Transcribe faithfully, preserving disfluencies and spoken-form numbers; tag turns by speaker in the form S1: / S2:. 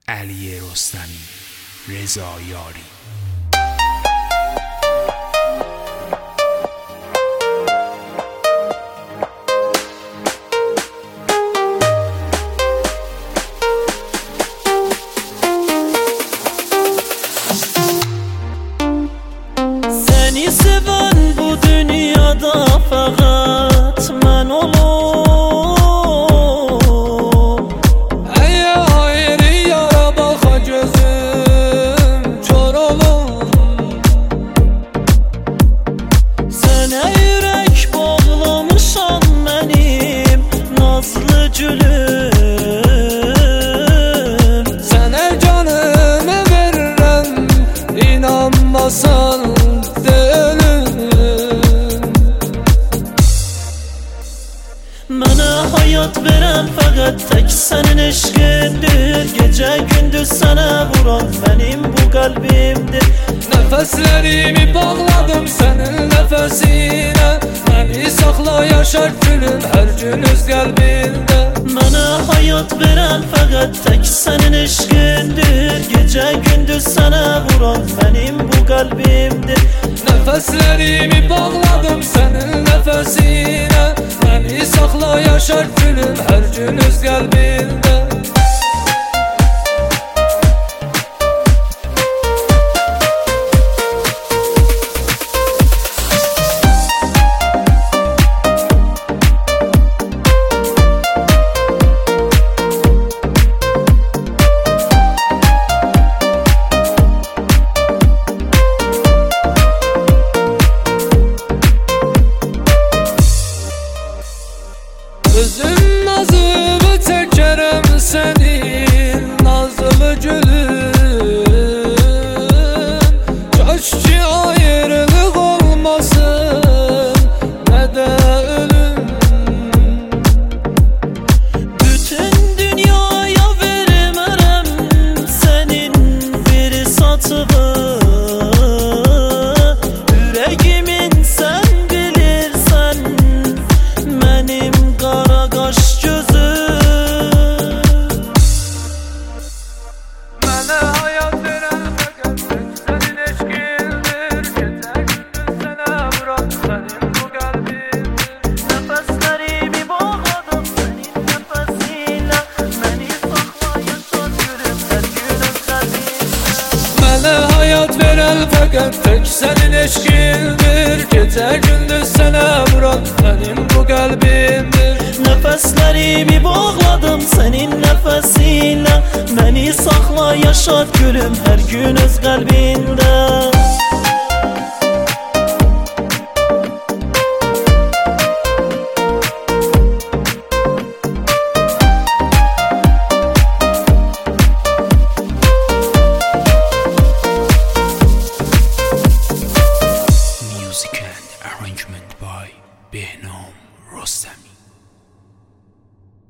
S1: علی رستمی، رضا یاری.
S2: Seni seven bu dünyada fakat ben olum.
S3: Ey ayrı yara baka gözüm kör olum.
S2: Sənə yürək bağlamışam mənim nazlı gülüm.
S3: Sənə canımı verirəm, inanmasan
S2: Mənə hayat verən fəqət tək sənin eşqindir. Gecə gündüz sənə vuran mənim bu qəlbimdir.
S3: Nəfəslərimi bağladım sənin nəfəsinə. Məni saxla yaşar gülüm hər gün öz qəlbində.
S2: Mənə hayat verən fəqət tək sənin eşqindir. Gecə gündüz sənə vuran mənim bu qəlbimdir.
S3: Nəfəslərimi bağladım sənin nəfəsinə. Məni saxla yaşar gülüm hər gün öz qəlbində. Özüm nazımı çəkərəm sənin nazlı gülüm. Kaş ki ayrılıq olmasın, nə də ölüm.
S2: Bütün dünyaya vermərəm sənin bir satığı. Ürəgimin sən bilirsən mənim qara qaş gözüm.
S3: Mənə hayat verən fəqət tək sənin eşqindir. Gecə gündüz sənə vuran sənin bu qəlbindir.
S2: Nəfəslərimi bağladım sənin nəfəsinlə. Məni saxla yaşat gülüm hər gün öz qəlbimdə.
S3: Mənə hayat verən fəqət tək sənin eşqindir. Gecə gündüz sənə vuran sənin bu qəlbindir.
S2: Nəfəslərimi bağladım sənin nəfəsinlə. Məni saxla yaşat gülüm hər gün öz qəlbində.